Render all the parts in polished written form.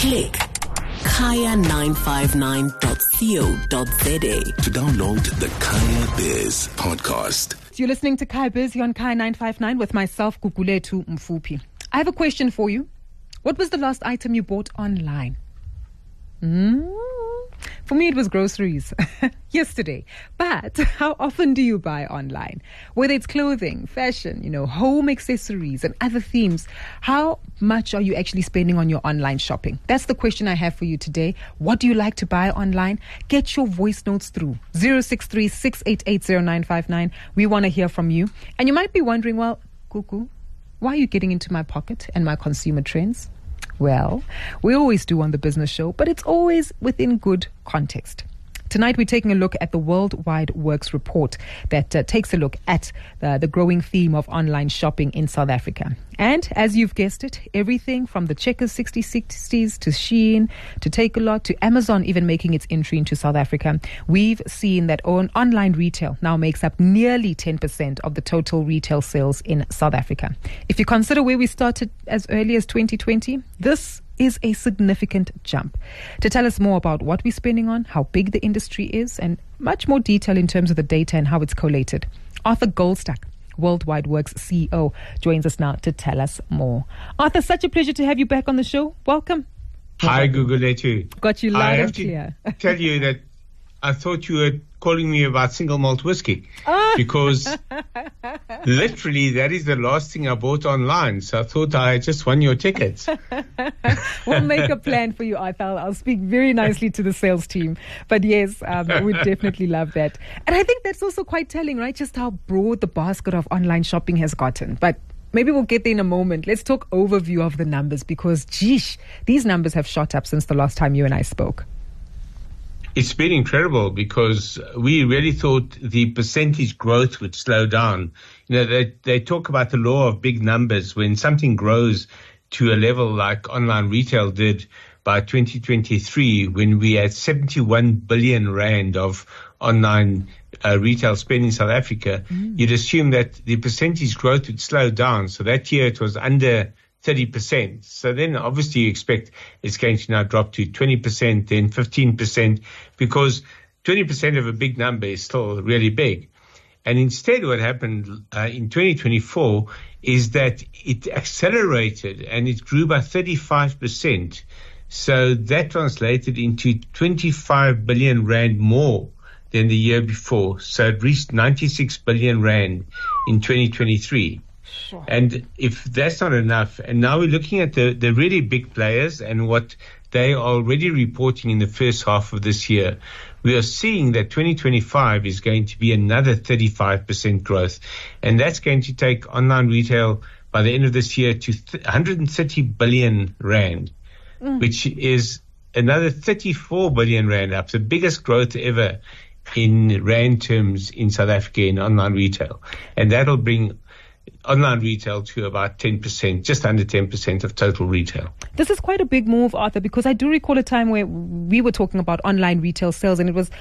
Click kaya959.co.za to download the Kaya Biz podcast. You're listening to Kaya Biz on Kaya 959 with myself, Gugulethu Mfupi. I have a question for you. What was the last item you bought online? For me, it was groceries yesterday. But how often do you buy online? Whether it's clothing, fashion, home accessories and other themes, how much are you actually spending on your online shopping? That's the question I have for you today. What do you like to buy online? Get your voice notes through 063-688-0959. We want to hear from you. And you might be wondering, well, Cuckoo, why are you getting into my pocket and my consumer trends? Well, we always do on the business show, but it's always within good context. Tonight, we're taking a look at the Worldwide Works report that takes a look at the growing theme of online shopping in South Africa. And as you've guessed it, everything from the Checkers 6060s to Shein to Takealot to Amazon even making its entry into South Africa, we've seen that online retail now makes up nearly 10% of the total retail sales in South Africa. If you consider where we started as early as 2020, this is a significant jump. To tell us more about what we're spending on, how big the industry is, and much more detail in terms of the data and how it's collated, Arthur Goldstack, Worldwide Works CEO, joins us now to tell us more. Arthur, such a pleasure to have you back on the show. Welcome. Hi, Gugulethu. Got you loud and clear. I have to tell you that I thought you were calling me about single malt whiskey because literally that is the last thing I bought online. So I thought I just won your tickets. We'll make a plan for you, Arthur. I'll speak very nicely to the sales team. But yes, we'd definitely love that. And I think that's also quite telling, right? Just how broad the basket of online shopping has gotten. But maybe we'll get there in a moment. Let's talk overview of the numbers because, geesh, these numbers have shot up since the last time you and I spoke. It's been incredible because we really thought the percentage growth would slow down. They talk about the law of big numbers. When something grows to a level like online retail did by 2023, when we had 71 billion rand of online retail spend in South Africa, you'd assume that the percentage growth would slow down. So that year it was under 30%. So then obviously you expect it's going to now drop to 20%, then 15%, because 20% of a big number is still really big. And instead what happened in 2024 is that it accelerated and it grew by 35%. So that translated into 25 billion rand more than the year before. So it reached 96 billion rand in 2023. Sure. And if that's not enough, and now we're looking at the really big players and what they are already reporting in the first half of this year, we are seeing that 2025 is going to be another 35% growth. And that's going to take online retail by the end of this year to 130 billion rand, which is another 34 billion rand up, the biggest growth ever in rand terms in South Africa in online retail. And that'll bring online retail to about 10%, just under 10% of total retail. This is quite a big move, Arthur, because I do recall a time where we were talking about online retail sales and it was,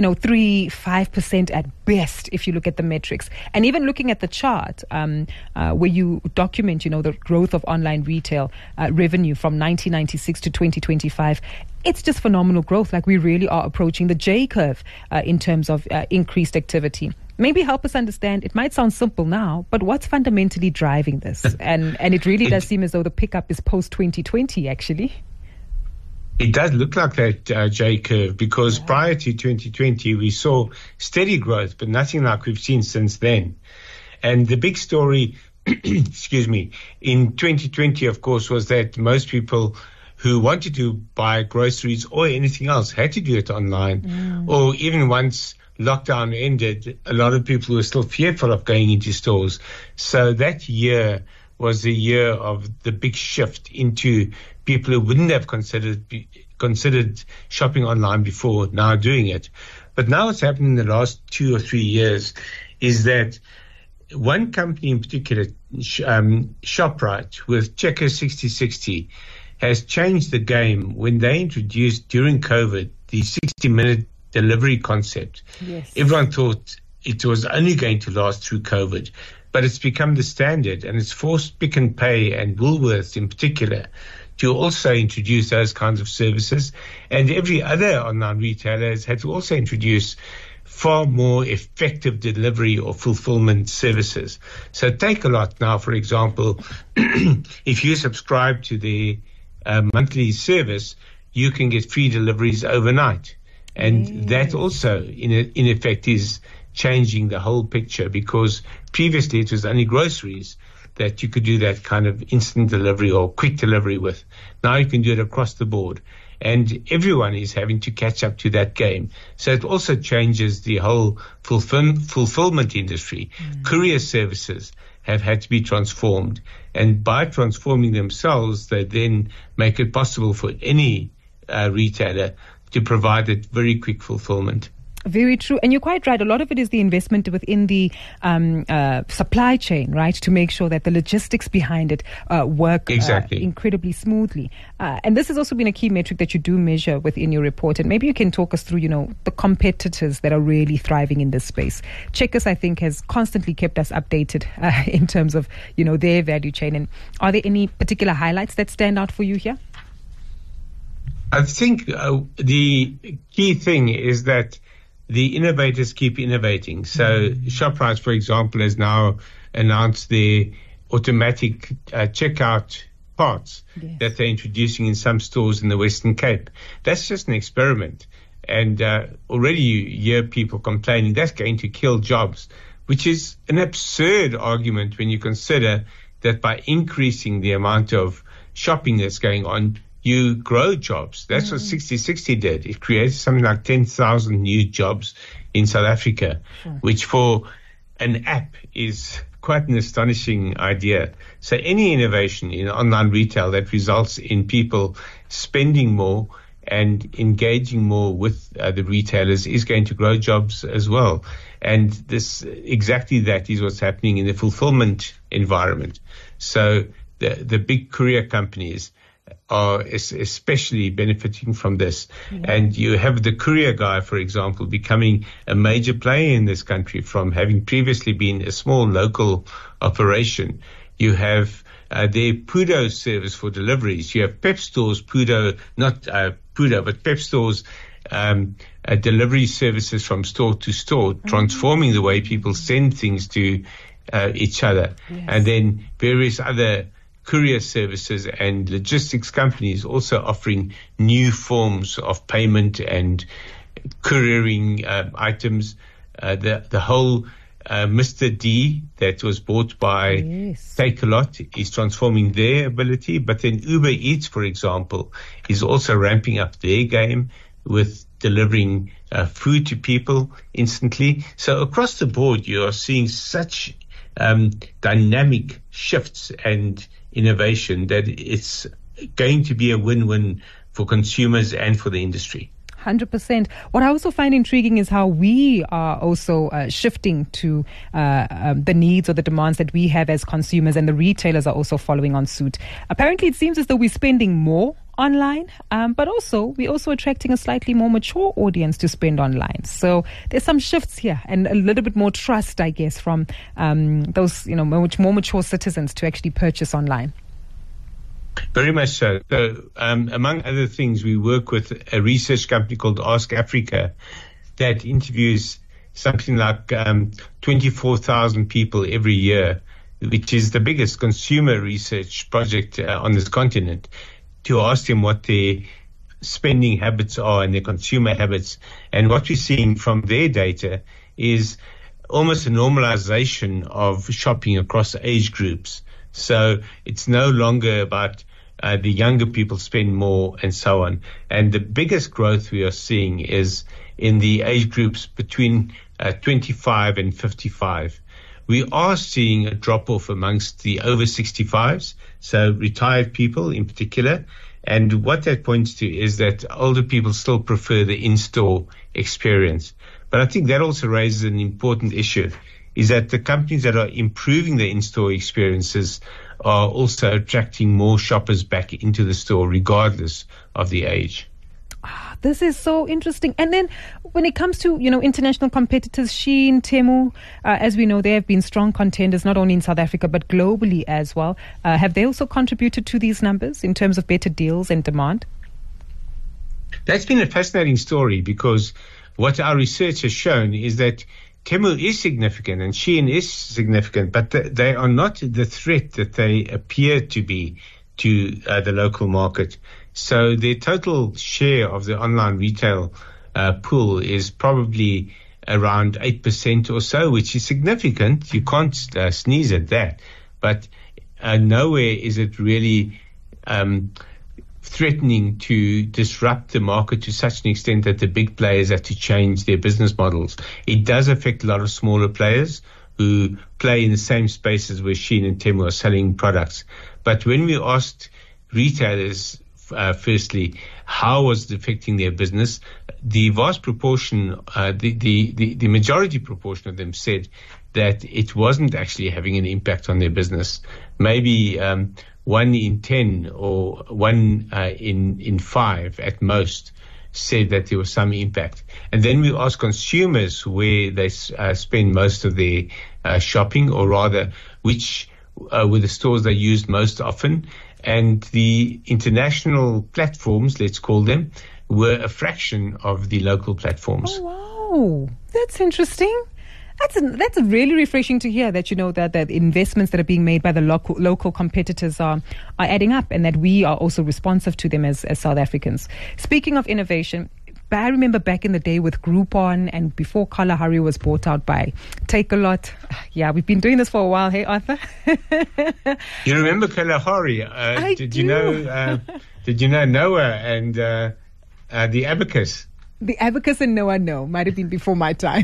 3-5% at best if you look at the metrics. And even looking at the chart where you document, the growth of online retail revenue from 1996 to 2025, it's just phenomenal growth. Like we really are approaching the J curve in terms of increased activity. Maybe help us understand, it might sound simple now, but what's fundamentally driving this? And it really does seem as though the pickup is post-2020, actually. It does look like that J curve because prior to 2020, we saw steady growth, but nothing like we've seen since then. And the big story, in 2020, of course, was that most people who wanted to buy groceries or anything else had to do it online. Or even once lockdown ended, a lot of people were still fearful of going into stores. So that year was the year of the big shift into people who wouldn't have considered shopping online before now doing it. But now what's happened in the last 2 or 3 years is that one company in particular, Shoprite, with Checkers 6060, has changed the game when they introduced during COVID the 60-minute delivery concept. Yes. Everyone thought it was only going to last through COVID, but it's become the standard, and it's forced Pick n Pay and Woolworths in particular to also introduce those kinds of services. And every other online retailer has had to also introduce far more effective delivery or fulfillment services. So Takealot now, for example, if you subscribe to the monthly service, you can get free deliveries overnight. And that also, in effect, is changing the whole picture, because previously it was only groceries that you could do that kind of instant delivery or quick delivery with. Now you can do it across the board. And everyone is having to catch up to that game. So it also changes the whole fulfillment industry. Courier services have had to be transformed. And by transforming themselves, they then make it possible for any retailer to provide that very quick fulfillment. Very true. And you're quite right. A lot of it is the investment within the supply chain, right, to make sure that the logistics behind it work incredibly smoothly. And this has also been a key metric that you do measure within your report. And maybe you can talk us through, the competitors that are really thriving in this space. Checkers, I think, has constantly kept us updated in terms of, their value chain. And are there any particular highlights that stand out for you here? I think the key thing is that the innovators keep innovating. So ShopRite, for example, has now announced their automatic checkout parts that they're introducing in some stores in the Western Cape. That's just an experiment. And already you hear people complaining that's going to kill jobs, which is an absurd argument when you consider that by increasing the amount of shopping that's going on, you grow jobs. That's what 6060 did. It created something like 10,000 new jobs in South Africa, which for an app is quite an astonishing idea. So any innovation in online retail that results in people spending more and engaging more with the retailers is going to grow jobs as well. And exactly that is what's happening in the fulfillment environment. So the big courier companies are especially benefiting from this. And you have the courier guy, for example, becoming a major player in this country from having previously been a small local operation. You have their Pudo service for deliveries. You have Pep Store's Pudo, not Pudo, but Pep Store's delivery services from store to store, transforming the way people send things to each other. And then various other courier services and logistics companies also offering new forms of payment and couriering items. The whole Mr. D that was bought by Takealot is transforming their ability. But then Uber Eats, for example, is also ramping up their game with delivering food to people instantly. So across the board, you are seeing such dynamic shifts and innovation that it's going to be a win-win for consumers and for the industry. 100%. What I also find intriguing is how we are also shifting to the needs or the demands that we have as consumers, and the retailers are also following on suit. Apparently, it seems as though we're spending more online, but also we're also attracting a slightly more mature audience to spend online. So there's some shifts here and a little bit more trust, I guess, from those much more mature citizens to actually purchase online. Very much so. So, among other things, we work with a research company called Ask Africa that interviews something like 24,000 people every year, which is the biggest consumer research project on this continent, to ask them what their spending habits are and their consumer habits. And what we're seeing from their data is almost a normalization of shopping across age groups. So it's no longer about the younger people spend more and so on. And the biggest growth we are seeing is in the age groups between 25 and 55. We are seeing a drop-off amongst the over 65s, so retired people in particular. And what that points to is that older people still prefer the in-store experience. But I think that also raises an important issue, is that the companies that are improving the in-store experiences are also attracting more shoppers back into the store regardless of the age. This is so interesting. And then when it comes to, international competitors, Shein, Temu, as we know, they have been strong contenders, not only in South Africa, but globally as well. Have they also contributed to these numbers in terms of better deals and demand? That's been a fascinating story, because what our research has shown is that Temu is significant and Shein is significant, but they are not the threat that they appear to be to the local market. So their total share of the online retail pool is probably around 8% or so, which is significant. You can't sneeze at that. But nowhere is it really threatening to disrupt the market to such an extent that the big players have to change their business models. It does affect a lot of smaller players who play in the same spaces where Shein and Temu are selling products. But when we asked retailers, firstly, how was it affecting their business, the vast proportion, the majority proportion of them said that it wasn't actually having an impact on their business. Maybe 1 in 10 or 1 in 5 at most said that there was some impact. And then we asked consumers where they spend most of their shopping, or rather which were the stores they used most often. And the international platforms, let's call them, were a fraction of the local platforms. Oh, wow. That's interesting. That's really refreshing to hear that, that the investments that are being made by the local competitors are adding up, and that we are also responsive to them as South Africans. Speaking of innovation, I remember back in the day with Groupon, and before Kalahari was bought out by Takealot. Yeah, we've been doing this for a while. Hey, Arthur. You remember Kalahari? Did you know Noah and the Abacus? The Abacus and Noah, no. Might have been before my time.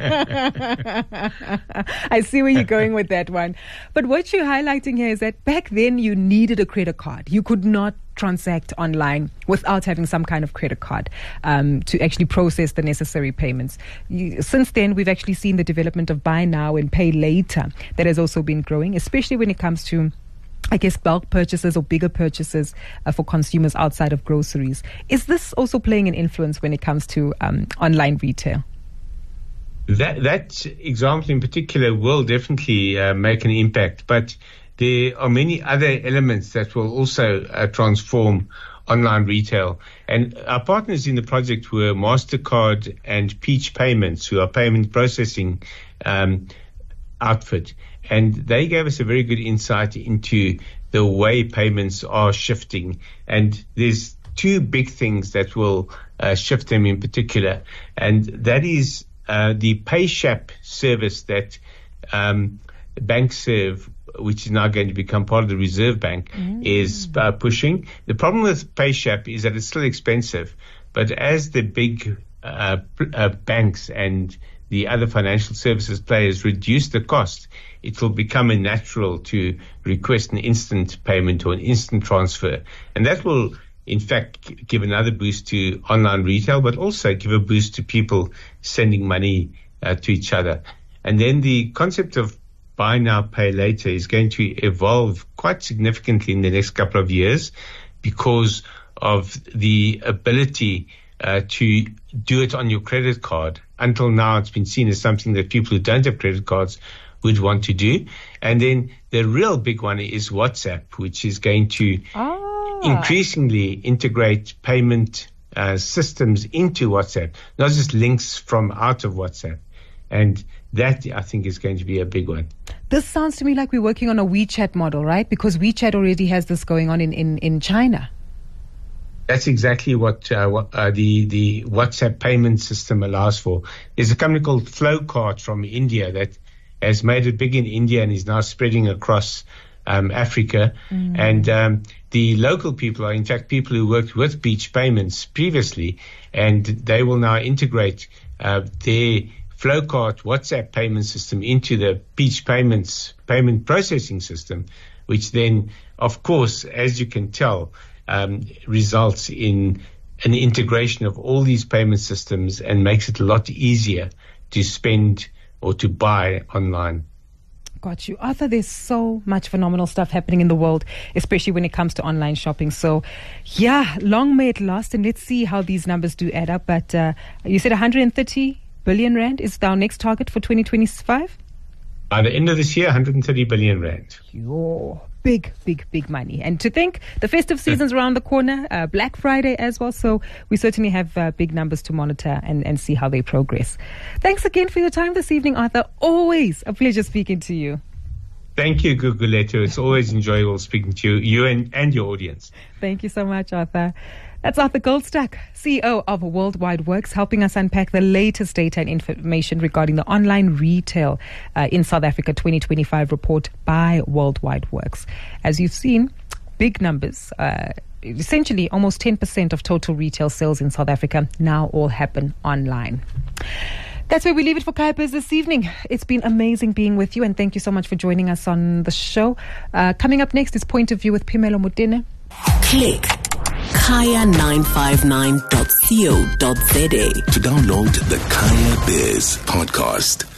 I see where you're going with that one. But what you're highlighting here is that back then you needed a credit card. You could not transact online without having some kind of credit card to actually process the necessary payments. Since then, we've actually seen the development of buy now and pay later that has also been growing, especially when it comes to, I guess, bulk purchases or bigger purchases for consumers outside of groceries. Is this also playing an influence when it comes to online retail? That example in particular will definitely make an impact, but there are many other elements that will also transform online retail. And our partners in the project were MasterCard and Peach Payments, who are payment processing outfit. And they gave us a very good insight into the way payments are shifting. And there's 2 big things that will shift them in particular. And that is the PayShap service that BankServe, which is now going to become part of the Reserve Bank, is pushing. The problem with PayShap is that it's still expensive. But as the big banks and the other financial services players reduce the cost, it will become a natural to request an instant payment or an instant transfer. And that will, in fact, give another boost to online retail, but also give a boost to people sending money to each other. And then the concept of buy now, pay later is going to evolve quite significantly in the next couple of years because of the ability to do it on your credit card. Until now, it's been seen as something that people who don't have credit cards would want to do. And then the real big one is WhatsApp, which is going to increasingly integrate payment systems into WhatsApp, not just links from out of WhatsApp. And that, I think, is going to be a big one. This sounds to me like we're working on a WeChat model, right? Because WeChat already has this going on in China. That's exactly what the WhatsApp payment system allows for. There's a company called Flowcart from India that has made it big in India and is now spreading across Africa. And the local people are, in fact, people who worked with Peach Payments previously, and they will now integrate their Flowcart WhatsApp payment system into the Peach Payments payment processing system, which then, of course, as you can tell, results in an integration of all these payment systems and makes it a lot easier to spend or to buy online. Got you. Arthur, there's so much phenomenal stuff happening in the world, especially when it comes to online shopping. So, yeah, long may it last, and let's see how these numbers do add up. But you said 130 billion rand is our next target for 2025? By the end of this year, 130 billion rand. Yo, big money. And to think the festive season's around the corner, Black Friday as well. So we certainly have big numbers to monitor and see how they progress. Thanks again for your time this evening, Arthur. Always a pleasure speaking to you. Thank you, Gugulethu. It's always enjoyable speaking to you and your audience. Thank you so much, Arthur. That's Arthur Goldstack, CEO of Worldwide Works, helping us unpack the latest data and information regarding the online retail in South Africa 2025 report by Worldwide Works. As you've seen, big numbers. Essentially, almost 10% of total retail sales in South Africa now all happen online. That's where we leave it for Kaya Biz this evening. It's been amazing being with you, and thank you so much for joining us on the show. Coming up next is Point of View with Phemelo Motene. Click kaya959.co.za to download the Kaya Biz podcast.